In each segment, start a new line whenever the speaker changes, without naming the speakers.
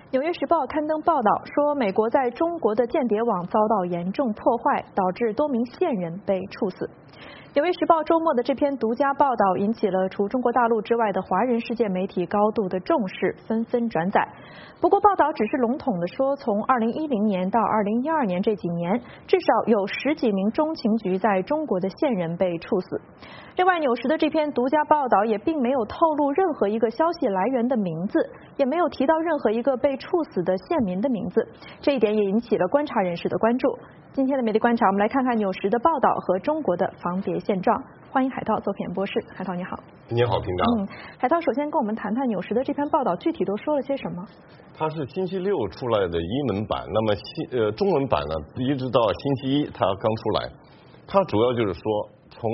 纽约时报刊登报道说，美国在中国的间谍网遭到严重破坏，导致多名线人被处死。纽约时报周末的这篇独家报道引起了除中国大陆之外的华人世界媒体高度的重视，纷纷转载。不过报道只是笼统的说，从2010年到2012年这几年，至少有10几名中情局在中国的线人被处死。另外，纽时的这篇独家报道也并没有透露任何一个消息来源的名字，也没有提到任何一个被处死的线民的名字，这一点也引起了观察人士的关注。今天的媒体观察，我们来看看纽时的报道和中国的防谍现状。欢迎海涛做演播室，海涛你好。
你好，平章。
海涛首先跟我们谈谈纽时的这篇报道具体都说了些什么？
它是星期六出来的英文版，那么中文版呢，一直到星期一它刚出来。它主要就是说，从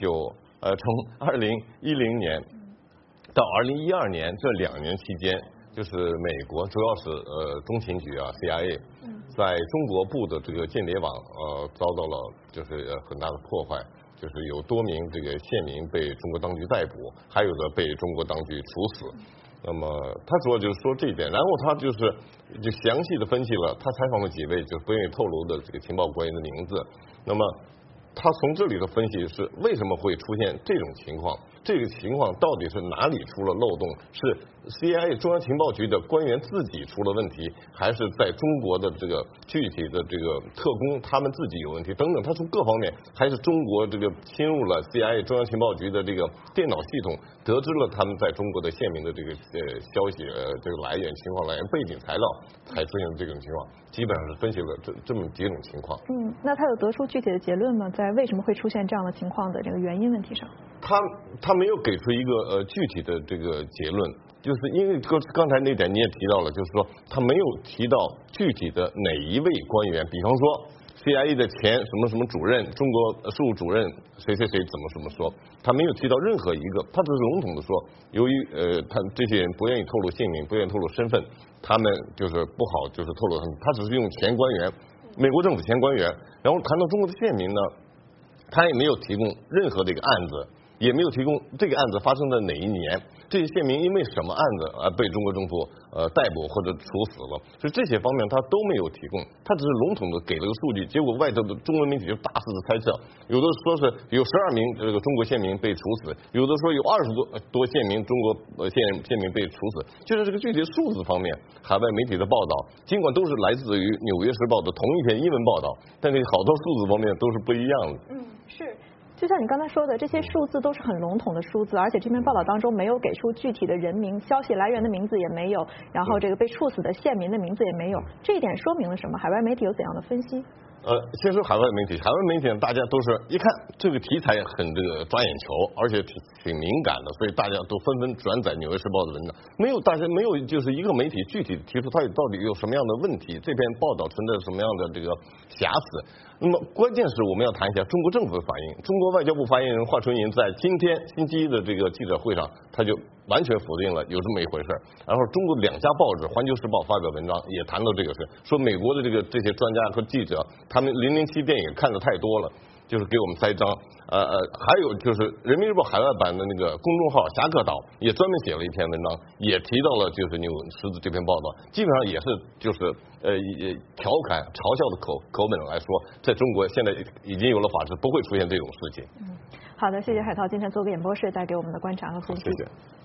2010年到2012年这2年期间，就是美国主要是中情局啊 CIA 在中国部的这个间谍网遭到了就是很大的破坏。就是有多名这个线民被中国当局逮捕，还有的被中国当局处死。那么他主要就是说这一点，然后他就详细的分析了，他采访了几位就是不愿意透露的这个情报官员的名字。那么他从这里的分析是为什么会出现这种情况？这个情况到底是哪里出了漏洞？是 CIA 中央情报局的官员自己出了问题，还是在中国的这个具体的这个特工他们自己有问题等等？他从各方面，还是中国这个侵入了 CIA 中央情报局的这个电脑系统，得知了他们在中国的线民的这个消息这个来源、情况来源、背景材料，才出现这种情况。基本上是分析了这么几种情况。
那他有得出具体的结论吗？在为什么会出现这样的情况的这个原因问题上？
他没有给出一个具体的这个结论，就是因为刚才那点你也提到了，就是说他没有提到具体的哪一位官员，比方说 CIA 的前什么什么主任、中国事务主任谁谁谁怎么说，他没有提到任何一个，他只是笼统的说，由于他这些人不愿意透露姓名，不愿意透露身份，他们就是不好就是透露他只是用前官员，美国政府前官员，然后谈到中国的县民呢，他也没有提供任何的一个案子。也没有提供这个案子发生在哪一年，这些县民因为什么案子而被中国政府逮捕或者处死了，所以这些方面他都没有提供，他只是笼统的给了个数据，结果外头的中文媒体就大肆的猜测，有的说是有12名这个中国县民被处死，有的说有20多县民中国县民被处死，就是这个具体数字方面，海外媒体的报道尽管都是来自于纽约时报的同一篇英文报道，但是好多数字方面都是不一样的。
是。就像你刚才说的，这些数字都是很笼统的数字，而且这篇报道当中没有给出具体的人名、消息来源的名字也没有，然后这个被处死的县民的名字也没有，这一点说明了什么？海外媒体有怎样的分析？
先说海外媒体大家都是一看这个题材很这个抓眼球，而且挺敏感的，所以大家都纷纷转载《纽约时报》的文章。大家没有就是一个媒体具体提出它到底有什么样的问题，这篇报道存在什么样的这个瑕疵。那么关键是我们要谈一下中国政府的反应。中国外交部发言人华春莹在今天星期一的这个记者会上，他就完全否定了有这么一回事。然后中国2家报纸《环球时报》发表文章也谈到这个事，说美国的这些专家和记者，他们007电影看的太多了，就是给我们栽赃。还有就是人民日报海外版的那个公众号侠客岛也专门写了一篇文章，也提到了就是纽时的这篇报道，基本上也是就是调侃嘲笑的口吻来说，在中国现在已经有了法治，不会出现这种事情。
好的，谢谢海涛今天做个演播室带给我们的观察和分析。
谢谢。